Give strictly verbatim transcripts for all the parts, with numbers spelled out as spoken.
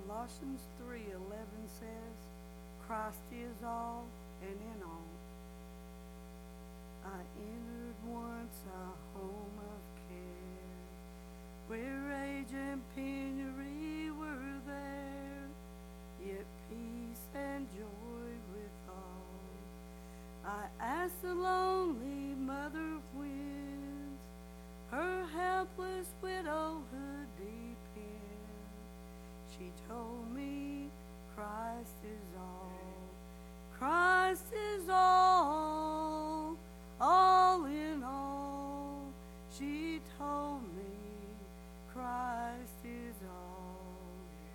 Colossians three eleven says, Christ is all and in all. I entered once a home of care, where age and penury were there, yet peace and joy withal. I asked the lonely mother of winds, her helpless widowhood deep in. She told me Christ is all, Christ is all, all in all. She told me Christ is all.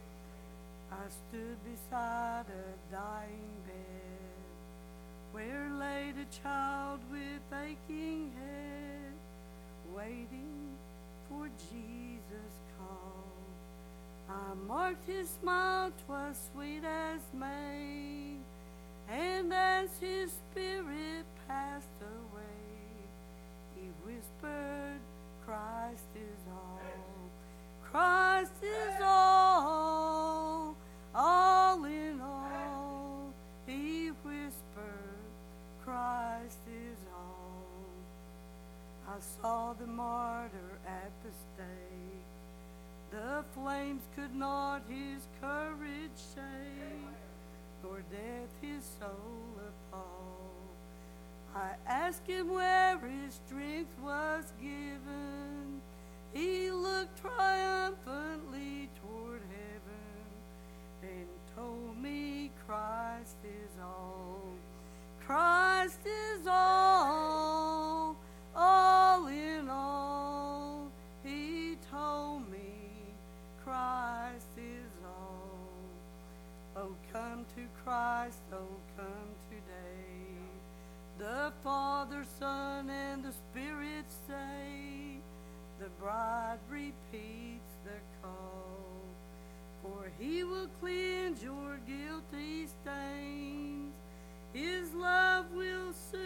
I stood beside a dying bed, where laid a child with aching head, waiting for Jesus' call. I marked his smile, 'twas sweet as May, and as his spirit passed away, he whispered, Christ is all, Christ is all, all in all. He whispered, Christ is all. I saw the martyr at the stake, the flames could not his courage shake, nor death his soul appall. I asked him where his strength was given. He looked triumphantly toward heaven and told me Christ is all, Christ is all, all in all. He told me Christ is all. Oh, come to Christ, oh, come today. The Father, Son, and the Spirit say, the bride repeats the call. For he will cleanse your guilty stains. His love will soothe